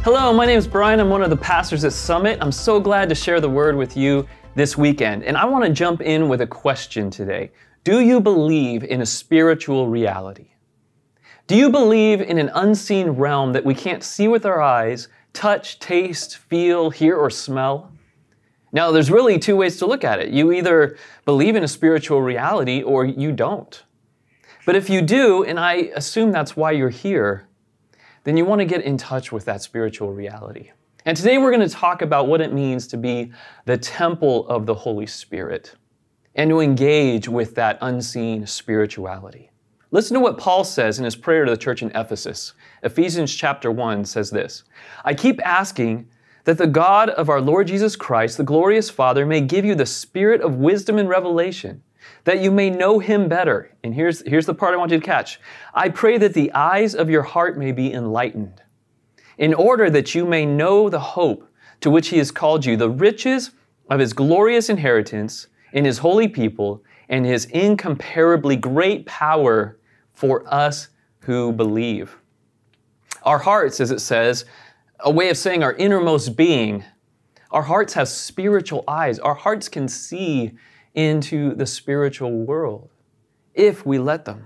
Hello, my name is Brian. I'm one of the pastors at Summit. I'm so glad to share the word with you this weekend. And I want to jump in with a question today. Do you believe in a spiritual reality? Do you believe in an unseen realm that we can't see with our eyes, touch, taste, feel, hear, or smell? Now, there's really two ways to look at it. You either believe in a spiritual reality or you don't. But if you do, and I assume that's why you're here, then you want to get in touch with that spiritual reality. And today we're going to talk about what it means to be the temple of the Holy Spirit and to engage with that unseen spirituality. Listen to what Paul says in his prayer to the church in Ephesus. Ephesians chapter 1 says this, "I keep asking that the God of our Lord Jesus Christ, the glorious Father, may give you the spirit of wisdom and revelation, that you may know Him better." And here's the part I want you to catch. "I pray that the eyes of your heart may be enlightened, in order that you may know the hope to which He has called you, the riches of His glorious inheritance in His holy people, and His incomparably great power for us who believe." Our hearts, as it says, a way of saying our innermost being, our hearts have spiritual eyes. Our hearts can see into the spiritual world if we let them.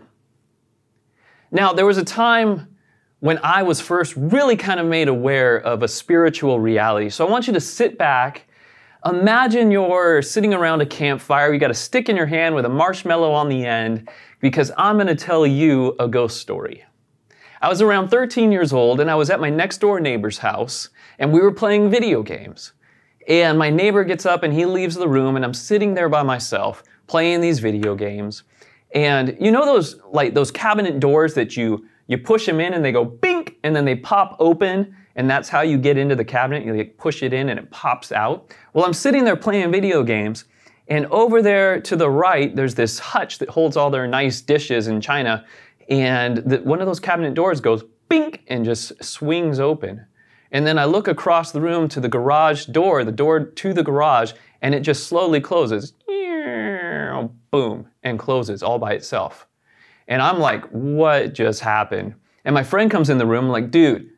Now, there was a time when I was first really kind of made aware of a spiritual reality. So I want you to sit back. Imagine you're sitting around a campfire. You got a stick in your hand with a marshmallow on the end, because I'm going to tell you a ghost story. I was around 13 years old and I was at my next door neighbor's house and we were playing video games. And my neighbor gets up and he leaves the room and I'm sitting there by myself playing these video games. And you know those cabinet doors that you push them in and they go bink and then they pop open, and that's how you get into the cabinet. You push it in and it pops out. Well, I'm sitting there playing video games, and over there to the right, there's this hutch that holds all their nice dishes and china, and one of those cabinet doors goes bink and just swings open. And then I look across the room to the garage door, the door to the garage, and it just slowly closes. Boom, and closes all by itself. And I'm like, what just happened? And my friend comes in the room like, dude,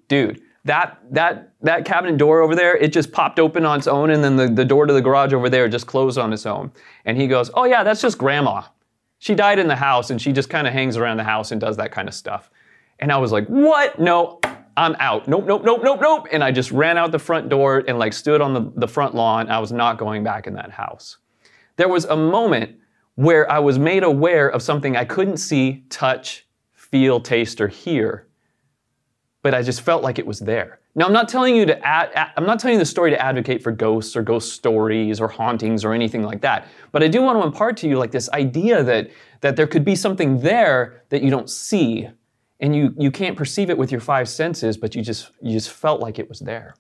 that cabinet door over there, it just popped open on its own, and then the door to the garage over there just closed on its own. And he goes, oh yeah, that's just grandma. She died in the house and she just kind of hangs around the house and does that kind of stuff. And I was like, what? No, I'm out. Nope. And I just ran out the front door and stood on the front lawn. I was not going back in that house. There was a moment where I was made aware of something I couldn't see, touch, feel, taste, or hear, but I just felt like it was there. Now, I'm not telling you the story to advocate for ghosts or ghost stories or hauntings or anything like that. But I do want to impart to you this idea that there could be something there that you don't see, and you can't perceive it with your five senses, but you just felt like it was there.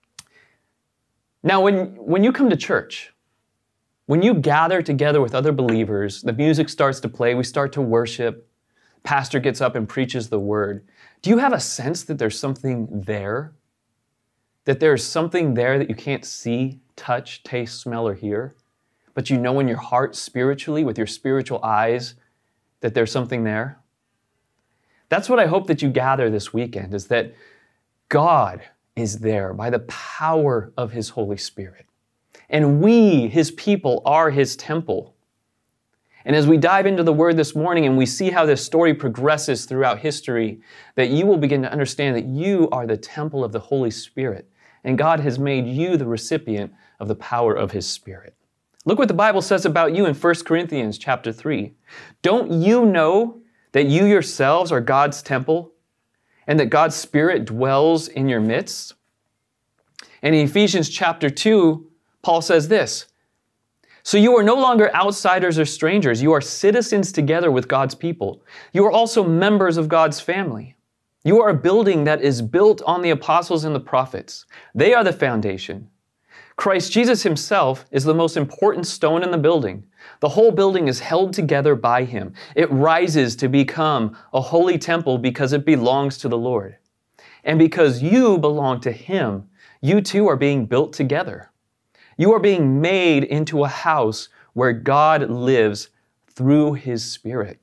Now, when you come to church, when you gather together with other believers, the music starts to play, we start to worship, pastor gets up and preaches the word. Do you have a sense that there's something there? That there's something there that you can't see, touch, taste, smell, or hear, but you know in your heart spiritually, with your spiritual eyes, that there's something there? That's what I hope that you gather this weekend, is that God is there by the power of His Holy Spirit. And we, His people, are His temple. And as we dive into the Word this morning and we see how this story progresses throughout history, that you will begin to understand that you are the temple of the Holy Spirit, and God has made you the recipient of the power of His Spirit. Look what the Bible says about you in 1 Corinthians chapter 3. Don't you know that you yourselves are God's temple and that God's Spirit dwells in your midst? And in Ephesians chapter 2, Paul says this, "So you are no longer outsiders or strangers. You are citizens together with God's people. You are also members of God's family. You are a building that is built on the apostles and the prophets. They are the foundation. Christ Jesus Himself is the most important stone in the building. The whole building is held together by Him. It rises to become a holy temple because it belongs to the Lord. And because you belong to Him, you too are being built together. You are being made into a house where God lives through His Spirit."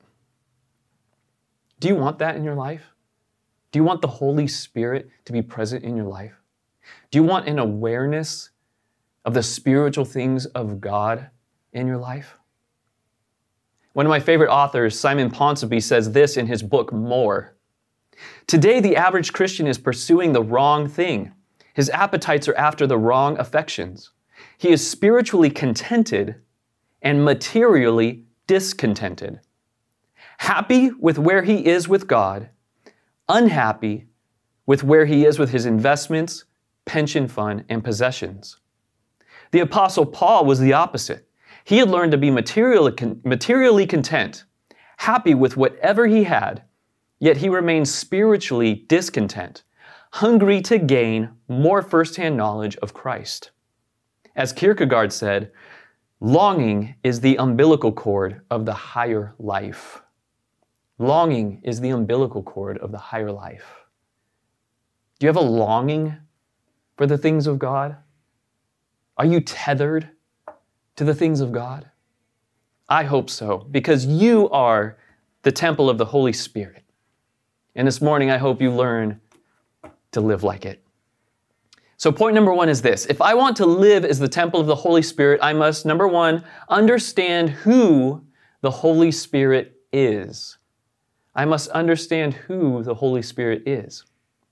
Do you want that in your life? Do you want the Holy Spirit to be present in your life? Do you want an awareness of the spiritual things of God in your life? One of my favorite authors, Simon Ponsonby, says this in his book, More. Today, the average Christian is pursuing the wrong thing. His appetites are after the wrong affections. He is spiritually contented and materially discontented. Happy with where he is with God, unhappy with where he is with his investments, pension fund, and possessions. The Apostle Paul was the opposite. He had learned to be materially content, happy with whatever he had, yet he remained spiritually discontent, hungry to gain more firsthand knowledge of Christ. As Kierkegaard said, longing is the umbilical cord of the higher life. Longing is the umbilical cord of the higher life. Do you have a longing for the things of God? Are you tethered to the things of God? I hope so, because you are the temple of the Holy Spirit. And this morning, I hope you learn to live like it. So point number one is this. If I want to live as the temple of the Holy Spirit, I must, number one, understand who the Holy Spirit is. I must understand who the Holy Spirit is.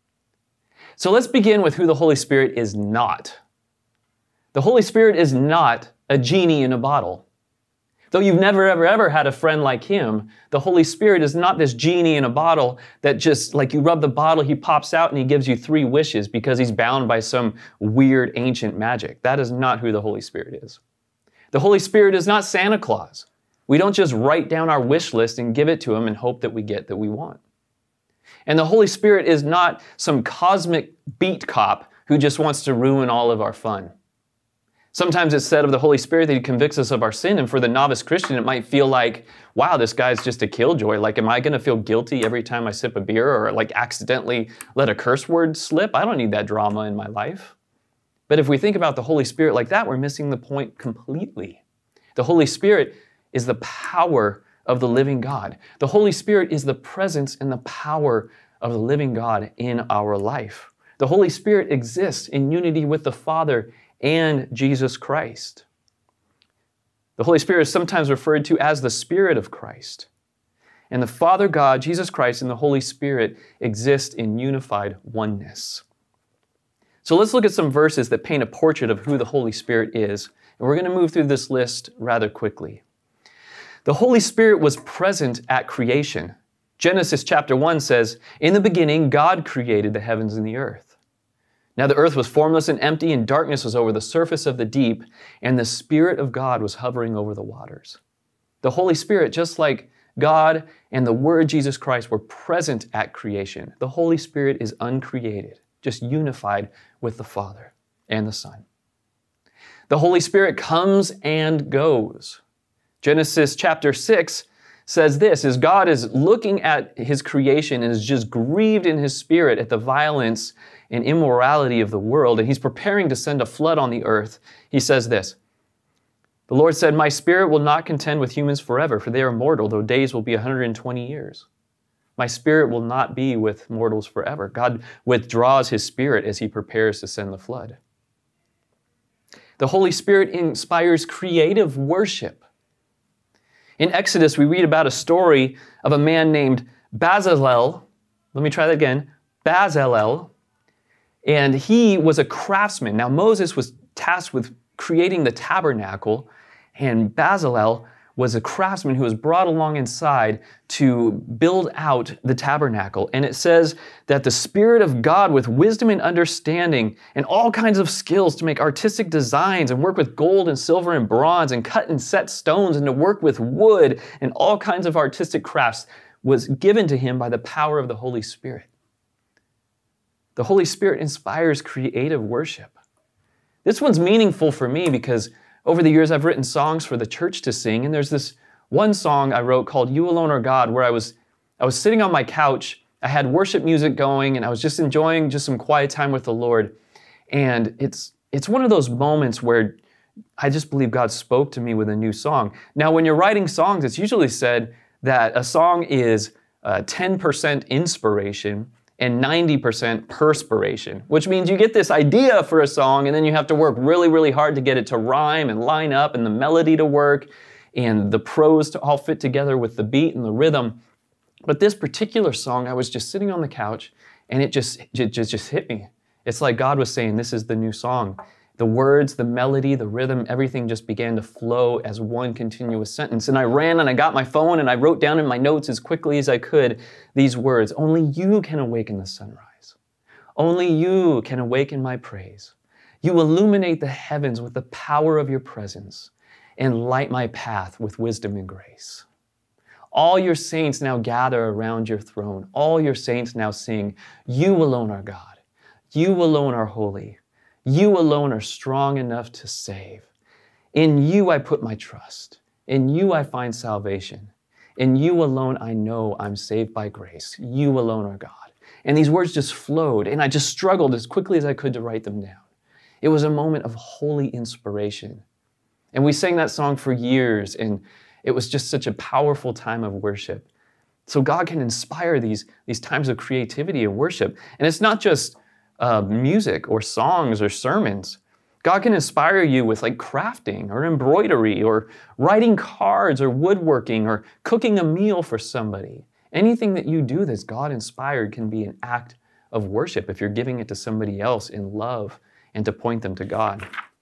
So let's begin with who the Holy Spirit is not. The Holy Spirit is not a genie in a bottle. Though you've never, ever had a friend like him, the Holy Spirit is not this genie in a bottle that just, like you rub the bottle, he pops out and he gives you 3 wishes because he's bound by some weird ancient magic. That is not who the Holy Spirit is. The Holy Spirit is not Santa Claus. We don't just write down our wish list and give it to him and hope that we get that we want. And the Holy Spirit is not some cosmic beat cop who just wants to ruin all of our fun. Sometimes it's said of the Holy Spirit that he convicts us of our sin, and for the novice Christian, it might feel like, wow, this guy's just a killjoy. Like, am I going to feel guilty every time I sip a beer or like accidentally let a curse word slip? I don't need that drama in my life. But if we think about the Holy Spirit like that, we're missing the point completely. The Holy Spirit is the power of the living God. The Holy Spirit is the presence and the power of the living God in our life. The Holy Spirit exists in unity with the Father and Jesus Christ. The Holy Spirit is sometimes referred to as the Spirit of Christ. And the Father God, Jesus Christ, and the Holy Spirit exist in unified oneness. So let's look at some verses that paint a portrait of who the Holy Spirit is. And we're going to move through this list rather quickly. The Holy Spirit was present at creation. Genesis chapter 1 says, "In the beginning, God created the heavens and the earth. Now the earth was formless and empty, and darkness was over the surface of the deep, and the Spirit of God was hovering over the waters." The Holy Spirit, just like God and the Word Jesus Christ, were present at creation. The Holy Spirit is uncreated, just unified with the Father and the Son. The Holy Spirit comes and goes. Genesis chapter 6 says this, as God is looking at his creation and is just grieved in his spirit at the violence and immorality of the world, and he's preparing to send a flood on the earth, he says this, "The Lord said, my spirit will not contend with humans forever, for they are mortal, though days will be 120 years. My spirit will not be with mortals forever." God withdraws his spirit as he prepares to send the flood. The Holy Spirit inspires creative worship. In Exodus, we read about a story of a man named Bezalel. Let me try that again. Bezalel. And he was a craftsman. Now, Moses was tasked with creating the tabernacle, and Bezalel was a craftsman who was brought along inside to build out the tabernacle. And it says that the Spirit of God, with wisdom and understanding and all kinds of skills to make artistic designs and work with gold and silver and bronze and cut and set stones and to work with wood and all kinds of artistic crafts, was given to him by the power of the Holy Spirit. The Holy Spirit inspires creative worship. This one's meaningful for me because over the years I've written songs for the church to sing, and there's this one song I wrote called "You Alone Are God," where I was sitting on my couch, I had worship music going, and I was just enjoying just some quiet time with the Lord. And it's one of those moments where I just believe God spoke to me with a new song. Now, when you're writing songs, it's usually said that a song is 10% inspiration and 90% perspiration, which means you get this idea for a song and then you have to work really, really hard to get it to rhyme and line up and the melody to work and the prose to all fit together with the beat and the rhythm. But this particular song, I was just sitting on the couch and it just hit me. It's like God was saying, this is the new song. The words, the melody, the rhythm, everything just began to flow as one continuous sentence. And I ran and I got my phone and I wrote down in my notes as quickly as I could these words. Only you can awaken the sunrise. Only you can awaken my praise. You illuminate the heavens with the power of your presence and light my path with wisdom and grace. All your saints now gather around your throne. All your saints now sing, you alone are God. You alone are holy. You alone are strong enough to save. In you I put my trust. In you I find salvation. In you alone I know I'm saved by grace. You alone are God. And these words just flowed, and I just struggled as quickly as I could to write them down. It was a moment of holy inspiration. And we sang that song for years, and it was just such a powerful time of worship. So God can inspire these times of creativity and worship. And it's not just music or songs or sermons. God can inspire you with like crafting or embroidery or writing cards or woodworking or cooking a meal for somebody. Anything that you do that's God inspired can be an act of worship if you're giving it to somebody else in love and to point them to God.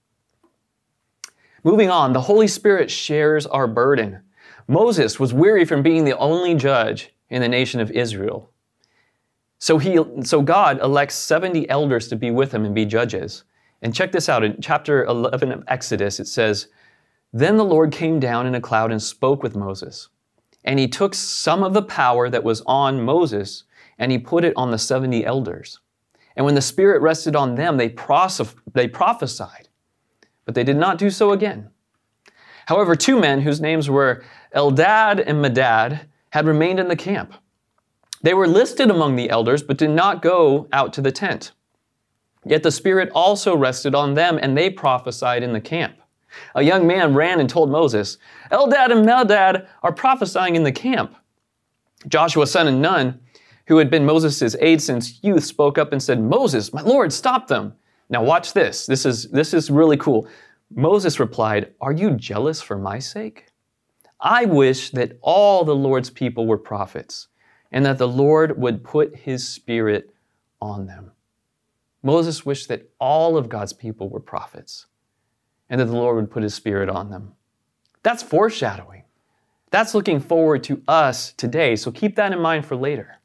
Moving on, the Holy Spirit shares our burden. Moses was weary from being the only judge in the nation of Israel. So God elects 70 elders to be with him and be judges. And check this out, in chapter 11 of Exodus, it says, Then the Lord came down in a cloud and spoke with Moses. And he took some of the power that was on Moses and he put it on the 70 elders. And when the Spirit rested on them, they prophesied, but they did not do so again. However, 2 men whose names were Eldad and Medad had remained in the camp. They were listed among the elders, but did not go out to the tent. Yet the Spirit also rested on them, and they prophesied in the camp. A young man ran and told Moses, Eldad and Medad are prophesying in the camp. Joshua, son of Nun, who had been Moses' aide since youth, spoke up and said, Moses, my Lord, stop them. Now watch this. This is really cool. Moses replied, Are you jealous for my sake? I wish that all the Lord's people were prophets, and that the Lord would put his Spirit on them. Moses wished that all of God's people were prophets, and that the Lord would put his Spirit on them. That's foreshadowing. That's looking forward to us today, so keep that in mind for later.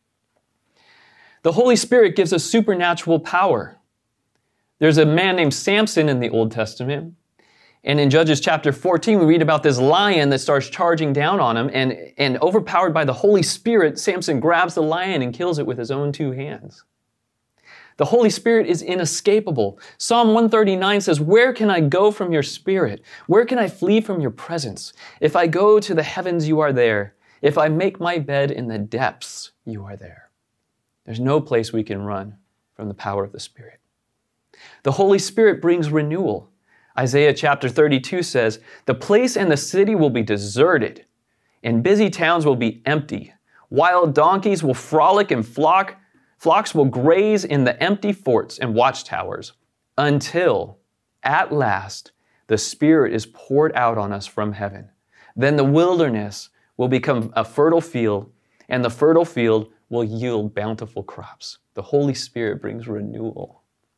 The Holy Spirit gives us supernatural power. There's a man named Samson in the Old Testament, and in Judges chapter 14, we read about this lion that starts charging down on him, and overpowered by the Holy Spirit, Samson grabs the lion and kills it with his own 2 hands. The Holy Spirit is inescapable. Psalm 139 says, Where can I go from your Spirit? Where can I flee from your presence? If I go to the heavens, you are there. If I make my bed in the depths, you are there. There's no place we can run from the power of the Spirit. The Holy Spirit brings renewal. Isaiah chapter 32 says, The place and the city will be deserted, and busy towns will be empty. Wild donkeys will frolic and flocks will graze in the empty forts and watchtowers, until, at last, the Spirit is poured out on us from heaven. Then the wilderness will become a fertile field, and the fertile field will yield bountiful crops. The Holy Spirit brings renewal.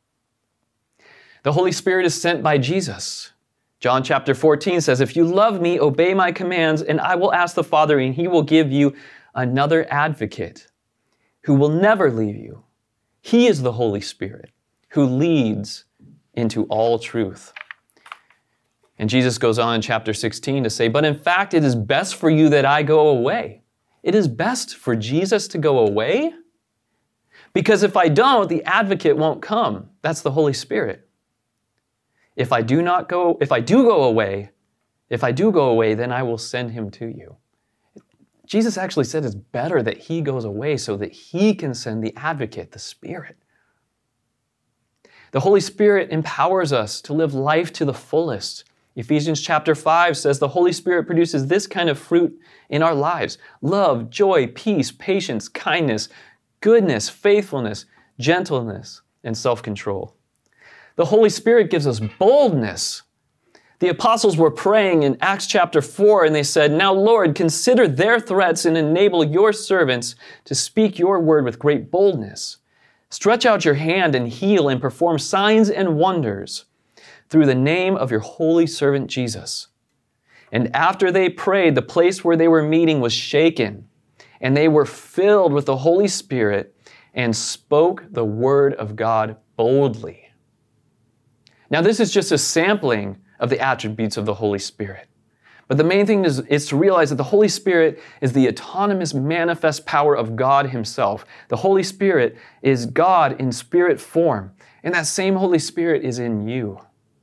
The Holy Spirit is sent by Jesus. John chapter 14 says, If you love me, obey my commands, and I will ask the Father, and he will give you another advocate who will never leave you. He is the Holy Spirit who leads into all truth. And Jesus goes on in chapter 16 to say, But in fact, it is best for you that I go away. It is best for Jesus to go away? Because if I don't, the advocate won't come. That's the Holy Spirit. If I do go away, then I will send him to you. Jesus actually said it's better that he goes away so that he can send the advocate, the Spirit. The Holy Spirit empowers us to live life to the fullest. Ephesians chapter 5 says the Holy Spirit produces this kind of fruit in our lives: love, joy, peace, patience, kindness, goodness, faithfulness, gentleness, and self-control. The Holy Spirit gives us boldness. The apostles were praying in Acts chapter 4, and they said, "Now, Lord, consider their threats and enable your servants to speak your word with great boldness. Stretch out your hand and heal and perform signs and wonders through the name of your holy servant Jesus." And after they prayed, the place where they were meeting was shaken, and they were filled with the Holy Spirit and spoke the word of God boldly. Now, this is just a sampling of the attributes of the Holy Spirit. But the main thing is to realize that the Holy Spirit is the autonomous manifest power of God Himself. The Holy Spirit is God in spirit form, and that same Holy Spirit is in you.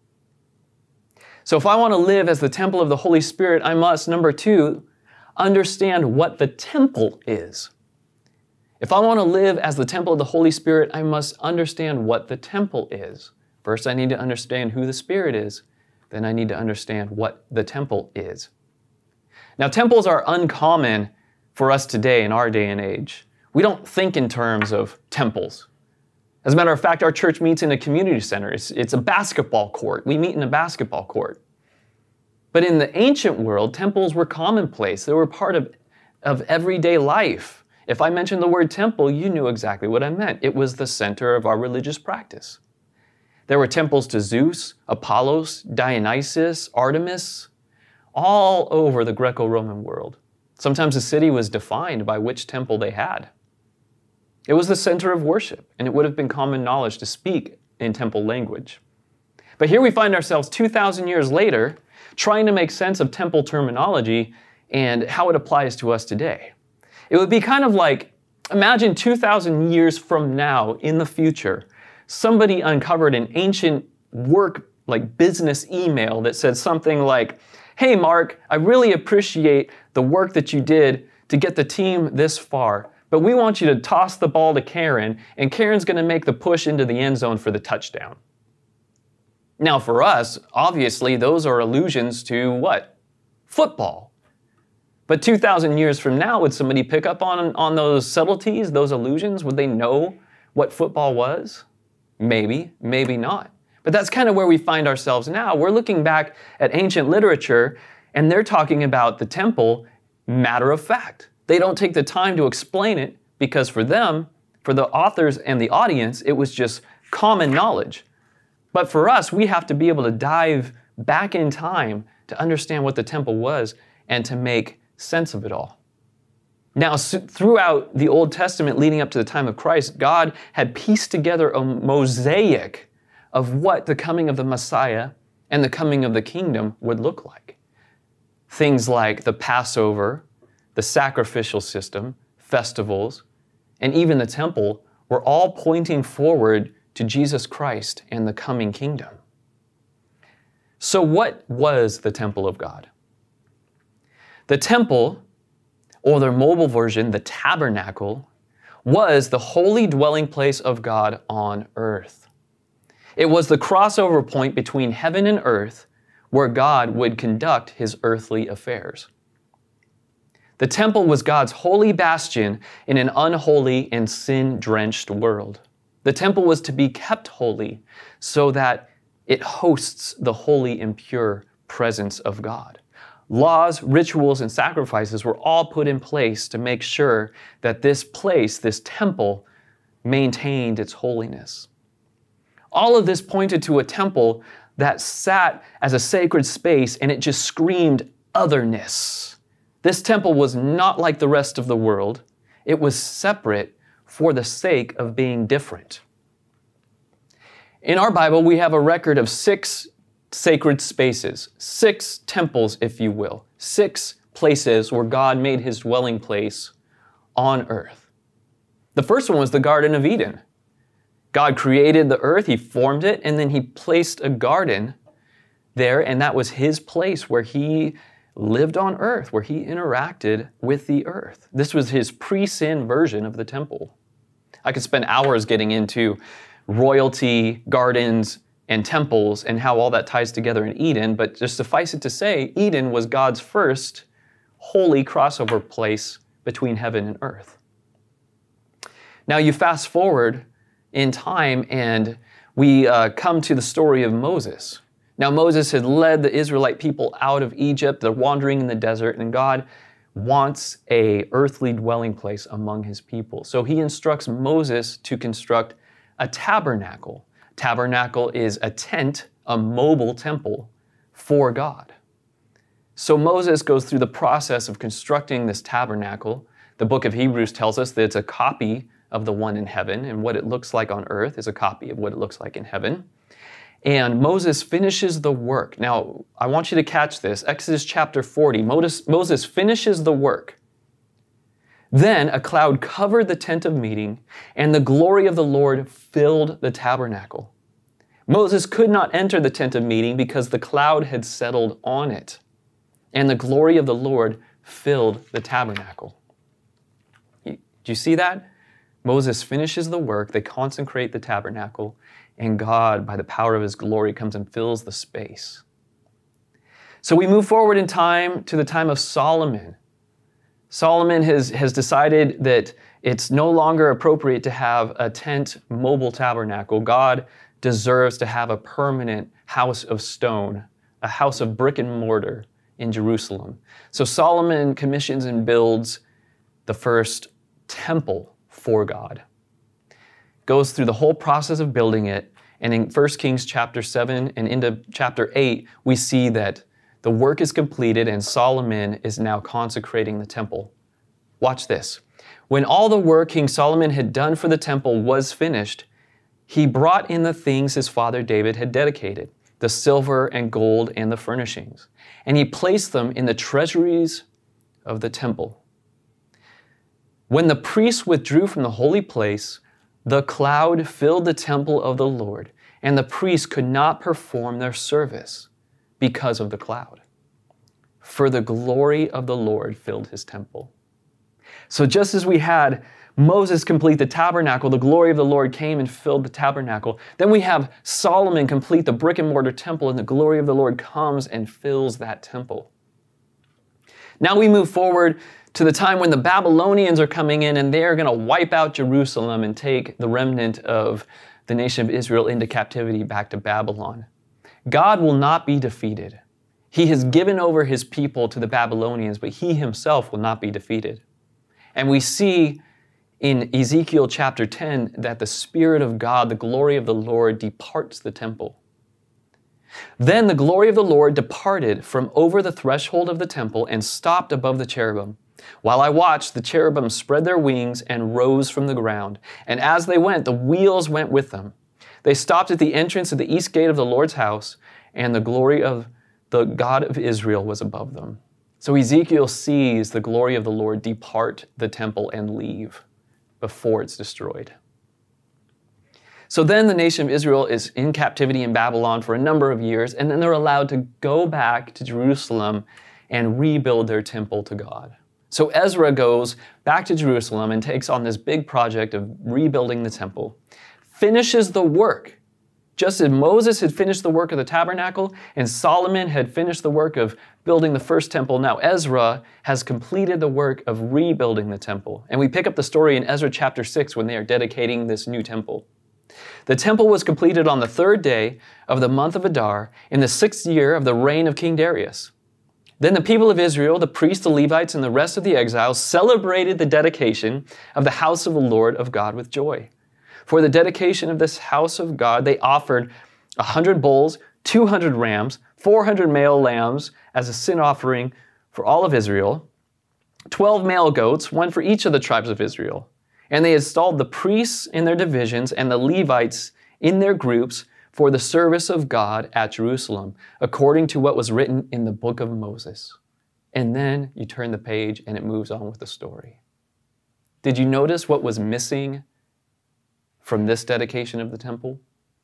So if I want to live as the temple of the Holy Spirit, I must, number 2, understand what the temple is. If I want to live as the temple of the Holy Spirit, I must understand what the temple is. First, I need to understand who the Spirit is. Then I need to understand what the temple is. Now, temples are uncommon for us today in our day and age. We don't think in terms of temples. As a matter of fact, our church meets in a community center. It's a basketball court. We meet in a basketball court. But in the ancient world, temples were commonplace. They were part of everyday life. If I mentioned the word temple, you knew exactly what I meant. It was the center of our religious practice. There were temples to Zeus, Apollos, Dionysus, Artemis, all over the Greco-Roman world. Sometimes a city was defined by which temple they had. It was the center of worship, and it would have been common knowledge to speak in temple language. But here we find ourselves 2,000 years later, trying to make sense of temple terminology and how it applies to us today. It would be kind of like, imagine 2,000 years from now, in the future, somebody uncovered an ancient business email that said something like, "Hey Mark, I really appreciate the work that you did to get the team this far, but we want you to toss the ball to Karen, and Karen's going to make the push into the end zone for the touchdown." Now for us, obviously those are allusions to what? Football. But 2,000 years from now, would somebody pick up on those subtleties, those allusions? Would they know what football was? Maybe, maybe not. But that's kind of where we find ourselves now. We're looking back at ancient literature, and they're talking about the temple matter of fact. They don't take the time to explain it because for them, for the authors and the audience, it was just common knowledge. But for us, we have to be able to dive back in time to understand what the temple was and to make sense of it all. Now, throughout the Old Testament leading up to the time of Christ, God had pieced together a mosaic of what the coming of the Messiah and the coming of the kingdom would look like. Things like the Passover, the sacrificial system, festivals, and even the temple were all pointing forward to Jesus Christ and the coming kingdom. So what was the temple of God? The temple, or their mobile version, the tabernacle, was the holy dwelling place of God on earth. It was the crossover point between heaven and earth where God would conduct His earthly affairs. The temple was God's holy bastion in an unholy and sin-drenched world. The temple was to be kept holy so that it hosts the holy and pure presence of God. Laws, rituals, and sacrifices were all put in place to make sure that this place, this temple, maintained its holiness. All of this pointed to a temple that sat as a sacred space, and it just screamed otherness. This temple was not like the rest of the world. It was separate for the sake of being different. In our Bible, we have a record of 6 sacred spaces, 6 temples, if you will, 6 places where God made His dwelling place on earth. The first one was the Garden of Eden. God created the earth, He formed it, and then He placed a garden there, and that was His place where He lived on earth, where He interacted with the earth. This was His pre-sin version of the temple. I could spend hours getting into royalty, gardens, and temples, and how all that ties together in Eden, but just suffice it to say, Eden was God's first holy crossover place between heaven and earth. Now you fast forward in time and we come to the story of Moses. Now Moses had led the Israelite people out of Egypt. They're wandering in the desert, and God wants an earthly dwelling place among his people. So he instructs Moses to construct a tabernacle. Tabernacle is a tent, a mobile temple for God. So Moses goes through the process of constructing this tabernacle. The book of Hebrews tells us that it's a copy of the one in heaven, and what it looks like on earth is a copy of what it looks like in heaven. And Moses finishes the work. Now, I want you to catch this. Exodus chapter 40, Moses finishes the work. Then a cloud covered the tent of meeting, and the glory of the Lord filled the tabernacle. Moses could not enter the tent of meeting because the cloud had settled on it, and the glory of the Lord filled the tabernacle. Do you see that? Moses finishes the work, they consecrate the tabernacle, and God, by the power of his glory, comes and fills the space. So we move forward in time to the time of Solomon. Solomon has decided that it's no longer appropriate to have a tent mobile tabernacle. God deserves to have a permanent house of stone, a house of brick and mortar in Jerusalem. So Solomon commissions and builds the first temple for God. Goes through the whole process of building it, and in 1 Kings chapter 7 and into chapter 8, we see that the work is completed and Solomon is now consecrating the temple. Watch this. When all the work King Solomon had done for the temple was finished, he brought in the things his father David had dedicated, the silver and gold and the furnishings, and he placed them in the treasuries of the temple. When the priests withdrew from the holy place, the cloud filled the temple of the Lord, and the priests could not perform their service because of the cloud. For the glory of the Lord filled his temple. So just as we had Moses complete the tabernacle, the glory of the Lord came and filled the tabernacle. Then we have Solomon complete the brick and mortar temple, and the glory of the Lord comes and fills that temple. Now we move forward to the time when the Babylonians are coming in, and they're going to wipe out Jerusalem and take the remnant of the nation of Israel into captivity back to Babylon. God will not be defeated. He has given over his people to the Babylonians, but he himself will not be defeated. And we see in Ezekiel chapter 10 that the Spirit of God, the glory of the Lord, departs the temple. Then the glory of the Lord departed from over the threshold of the temple and stopped above the cherubim. While I watched, the cherubim spread their wings and rose from the ground. And as they went, the wheels went with them. They stopped at the entrance of the east gate of the Lord's house, and the glory of the God of Israel was above them. So Ezekiel sees the glory of the Lord depart the temple and leave before it's destroyed. So then the nation of Israel is in captivity in Babylon for a number of years, and then they're allowed to go back to Jerusalem and rebuild their temple to God. So Ezra goes back to Jerusalem and takes on this big project of rebuilding the temple, finishes the work. Just as Moses had finished the work of the tabernacle and Solomon had finished the work of building the first temple, now Ezra has completed the work of rebuilding the temple. And we pick up the story in Ezra chapter 6 when they are dedicating this new temple. The temple was completed on the 3rd day of the month of Adar in the 6th year of the reign of King Darius. Then the people of Israel, the priests, the Levites, and the rest of the exiles celebrated the dedication of the house of the Lord of God with joy. For the dedication of this house of God, they offered 100 bulls, 200 rams, 400 male lambs as a sin offering for all of Israel, 12 male goats, one for each of the tribes of Israel. And they installed the priests in their divisions and the Levites in their groups for the service of God at Jerusalem, according to what was written in the book of Moses. And then you turn the page and it moves on with the story. Did you notice what was missing from this dedication of the temple?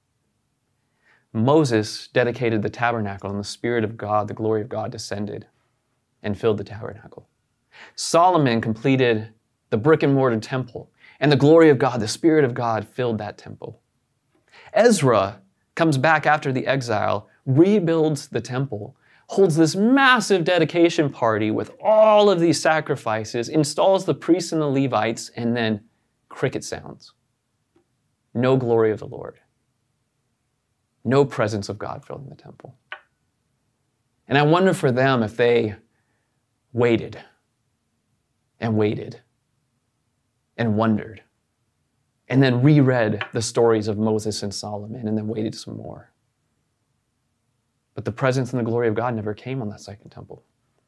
Moses dedicated the tabernacle, and the Spirit of God, the glory of God, descended and filled the tabernacle. Solomon completed the brick and mortar temple, and the glory of God, the Spirit of God, filled that temple. Ezra comes back after the exile, rebuilds the temple, holds this massive dedication party with all of these sacrifices, installs the priests and the Levites, and then cricket sounds. No glory of the Lord. No presence of God filling the temple. And I wonder for them if they waited and waited and wondered and then reread the stories of Moses and Solomon and then waited some more. But the presence and the glory of God never came on that second temple.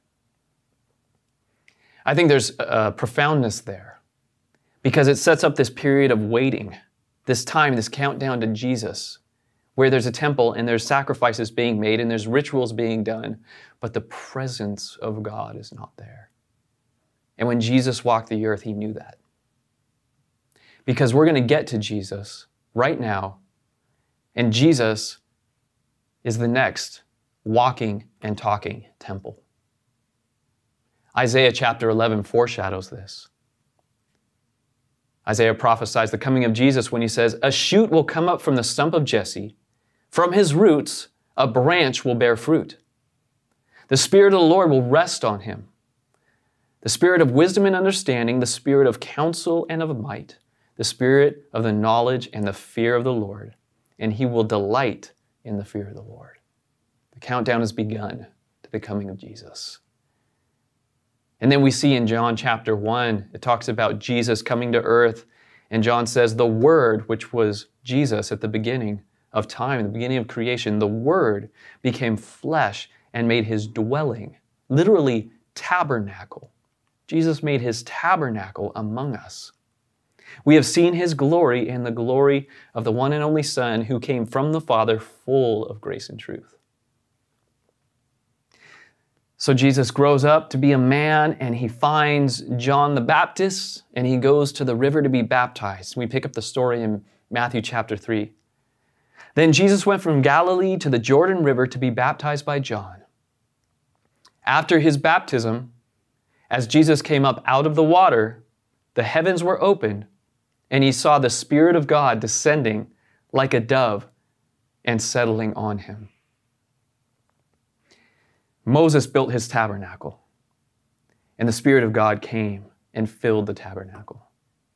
I think there's a profoundness there because it sets up this period of waiting, this time, this countdown to Jesus, where there's a temple and there's sacrifices being made and there's rituals being done, but the presence of God is not there. And when Jesus walked the earth, he knew that. Because we're going to get to Jesus right now, and Jesus is the next walking and talking temple. Isaiah chapter 11 foreshadows this. Isaiah prophesies the coming of Jesus when he says, "A shoot will come up from the stump of Jesse. From his roots, a branch will bear fruit. The Spirit of the Lord will rest on him. The Spirit of wisdom and understanding, the Spirit of counsel and of might, the Spirit of the knowledge and the fear of the Lord. And he will delight in the fear of the Lord." The countdown has begun to the coming of Jesus. And then we see in John chapter 1, it talks about Jesus coming to earth. And John says, the Word, which was Jesus at the beginning of time, the beginning of creation, the Word became flesh and made his dwelling, literally tabernacle. Jesus made his tabernacle among us. We have seen his glory and the glory of the one and only Son who came from the Father, full of grace and truth. So Jesus grows up to be a man and he finds John the Baptist and he goes to the river to be baptized. We pick up the story in Matthew chapter 3. Then Jesus went from Galilee to the Jordan River to be baptized by John. After his baptism, as Jesus came up out of the water, the heavens were opened and he saw the Spirit of God descending like a dove and settling on him. Moses built his tabernacle, and the Spirit of God came and filled the tabernacle.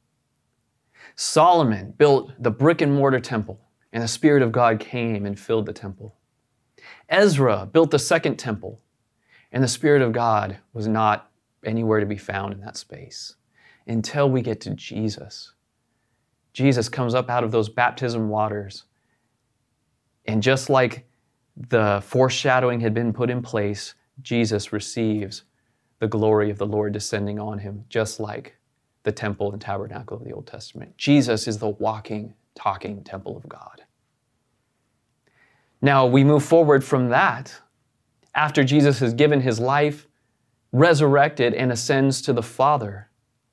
Solomon built the brick and mortar temple, and the Spirit of God came and filled the temple. Ezra built the second temple, and the Spirit of God was not anywhere to be found in that space until we get to Jesus. Jesus comes up out of those baptism waters, and just like the foreshadowing had been put in place, Jesus receives the glory of the Lord descending on him, just like the temple and tabernacle of the Old Testament. Jesus is the walking, talking temple of God. Now we move forward from that. After Jesus has given his life, resurrected, and ascends to the Father,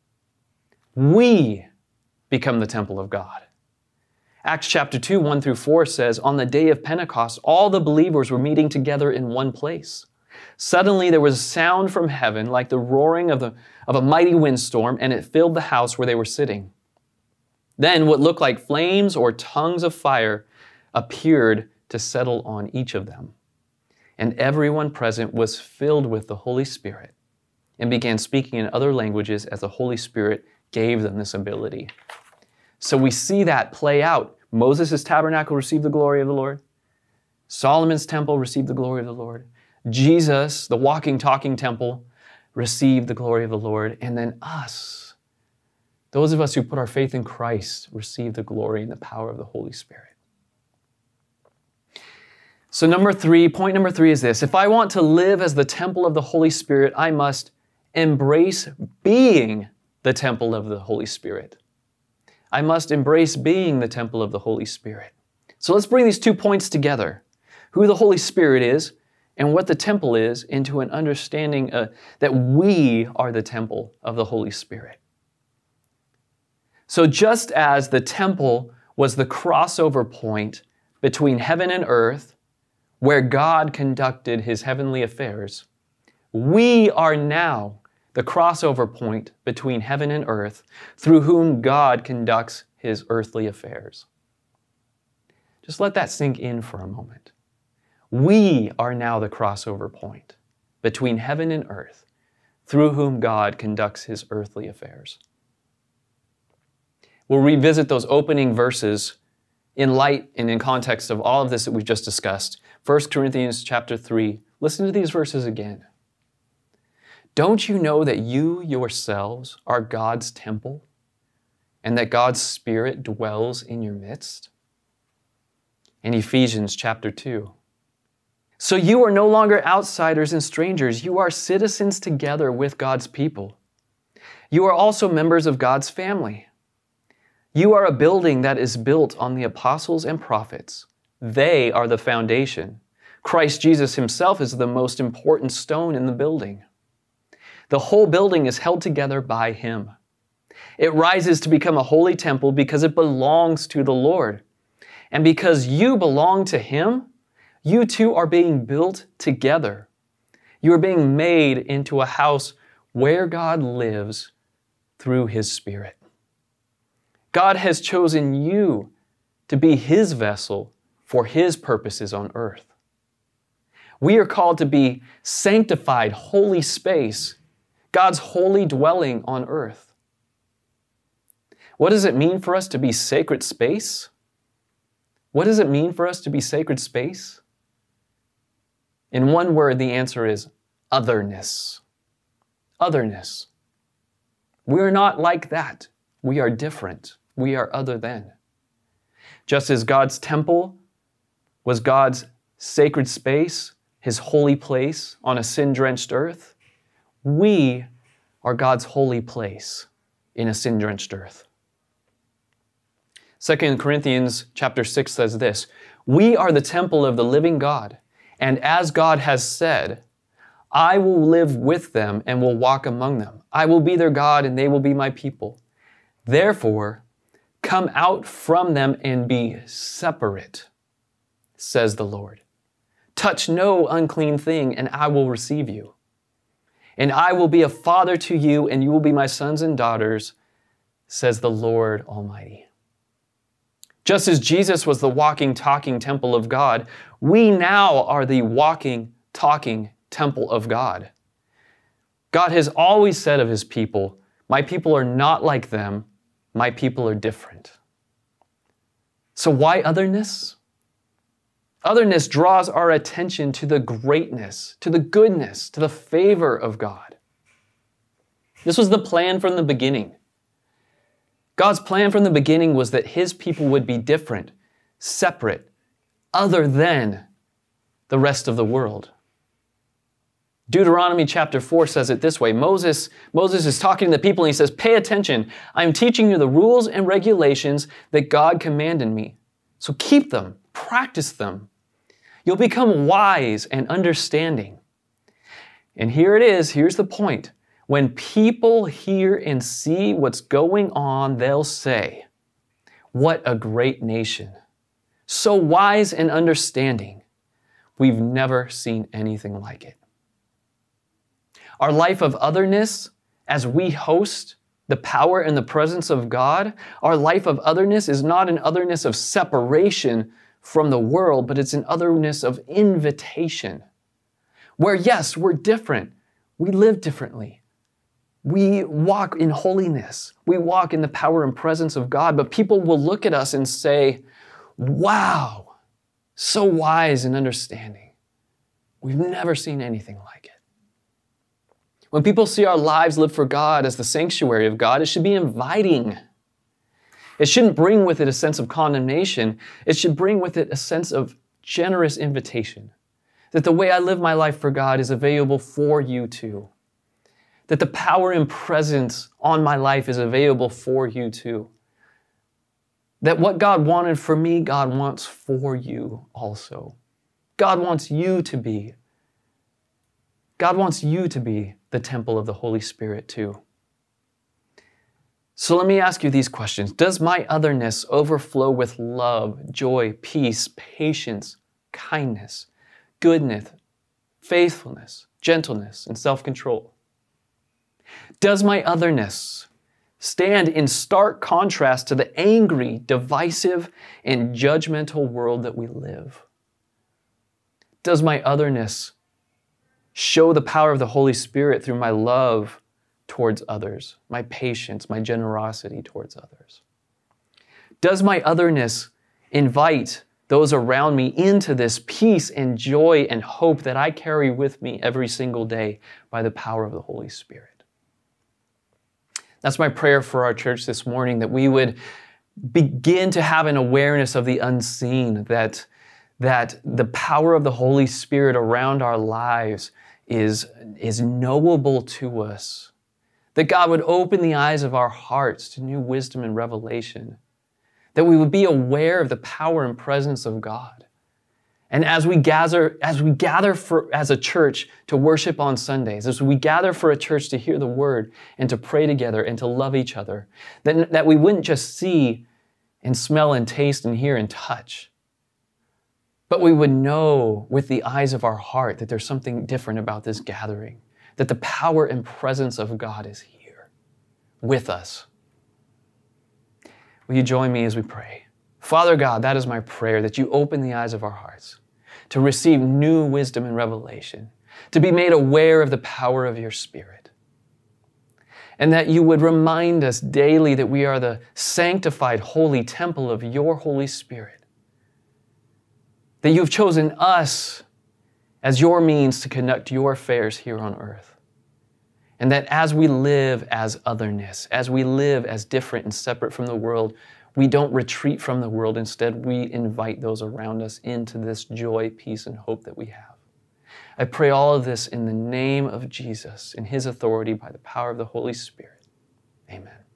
we become the temple of God. Acts chapter 2, 1 through 4 says, on the day of Pentecost, all the believers were meeting together in one place. Suddenly there was a sound from heaven like the roaring of a mighty windstorm, and it filled the house where they were sitting. Then what looked like flames or tongues of fire appeared to settle on each of them. And everyone present was filled with the Holy Spirit and began speaking in other languages as the Holy Spirit gave them this ability. So we see that play out. Moses' tabernacle received the glory of the Lord. Solomon's temple received the glory of the Lord. Jesus, the walking, talking temple, received the glory of the Lord. And then us, those of us who put our faith in Christ, receive the glory and the power of the Holy Spirit. So point number three is this. If I want to live as the temple of the Holy Spirit, I must embrace being the temple of the Holy Spirit. I must embrace being the temple of the Holy Spirit. So let's bring these 2 points together. Who the Holy Spirit is and what the temple is into an understanding that we are the temple of the Holy Spirit. So just as the temple was the crossover point between heaven and earth, where God conducted his heavenly affairs, we are now the crossover point between heaven and earth, through whom God conducts his earthly affairs. Just let that sink in for a moment. We are now the crossover point between heaven and earth, through whom God conducts his earthly affairs. We'll revisit those opening verses in light and in context of all of this that we've just discussed. 1 Corinthians chapter 3. Listen to these verses again. Don't you know that you yourselves are God's temple and that God's Spirit dwells in your midst? In Ephesians chapter 2. So you are no longer outsiders and strangers. You are citizens together with God's people. You are also members of God's family. You are a building that is built on the apostles and prophets. They are the foundation. Christ Jesus himself is the most important stone in the building. The whole building is held together by him. It rises to become a holy temple because it belongs to the Lord. And because you belong to him, you two are being built together. You are being made into a house where God lives through his Spirit. God has chosen you to be his vessel for his purposes on earth. We are called to be sanctified, holy space, God's holy dwelling on earth. What does it mean for us to be sacred space? What does it mean for us to be sacred space? In one word, the answer is otherness. Otherness. We're not like that. We are different. We are other than. Just as God's temple was God's sacred space, his holy place on a sin-drenched earth, we are God's holy place in a sin-drenched earth. 2 Corinthians chapter 6 says this, "We are the temple of the living God, and as God has said, I will live with them and will walk among them. I will be their God and they will be my people. Therefore, come out from them and be separate, says the Lord. Touch no unclean thing and I will receive you. And I will be a father to you and you will be my sons and daughters, says the Lord Almighty." Just as Jesus was the walking, talking temple of God, we now are the walking, talking temple of God. God has always said of his people, "My people are not like them. My people are different." So why otherness? Otherness draws our attention to the greatness, to the goodness, to the favor of God. This was the plan from the beginning. God's plan from the beginning was that his people would be different, separate, other than the rest of the world. Deuteronomy chapter 4 says it this way. Moses is talking to the people and he says, "Pay attention. I am teaching you the rules and regulations that God commanded me. So keep them, practice them. You'll become wise and understanding." And here it is, here's the point. When people hear and see what's going on, they'll say, "What a great nation. So wise and understanding. We've never seen anything like it." Our life of otherness, as we host the power and the presence of God, our life of otherness is not an otherness of separation from the world, but it's an otherness of invitation. Where, yes, we're different. We live differently. We walk in holiness. We walk in the power and presence of God, but people will look at us and say, "Wow, so wise and understanding. We've never seen anything like it." When people see our lives live for God as the sanctuary of God, it should be inviting. It shouldn't bring with it a sense of condemnation. It should bring with it a sense of generous invitation. That the way I live my life for God is available for you too. That the power and presence on my life is available for you too. That what God wanted for me, God wants for you also. God wants you to be the temple of the Holy Spirit too. So let me ask you these questions. Does my otherness overflow with love, joy, peace, patience, kindness, goodness, faithfulness, gentleness, and self-control? Does my otherness stand in stark contrast to the angry, divisive, and judgmental world that we live? Does my otherness show the power of the Holy Spirit through my love towards others, my patience, my generosity towards others? Does my otherness invite those around me into this peace and joy and hope that I carry with me every single day by the power of the Holy Spirit? That's my prayer for our church this morning, that we would begin to have an awareness of the unseen, that the power of the Holy Spirit around our lives is knowable to us, that God would open the eyes of our hearts to new wisdom and revelation, that we would be aware of the power and presence of God. And as we gather as a church to worship on Sundays, as we gather for a church to hear the word and to pray together and to love each other, that we wouldn't just see and smell and taste and hear and touch, but we would know with the eyes of our heart that there's something different about this gathering, that the power and presence of God is here with us. Will you join me as we pray? Father God, that is my prayer, that you open the eyes of our hearts to receive new wisdom and revelation, to be made aware of the power of your Spirit, and that you would remind us daily that we are the sanctified, holy temple of your Holy Spirit, that you've chosen us as your means to conduct your affairs here on earth, and that as we live as otherness, as we live as different and separate from the world, we don't retreat from the world. Instead, we invite those around us into this joy, peace, and hope that we have. I pray all of this in the name of Jesus, in his authority, by the power of the Holy Spirit. Amen.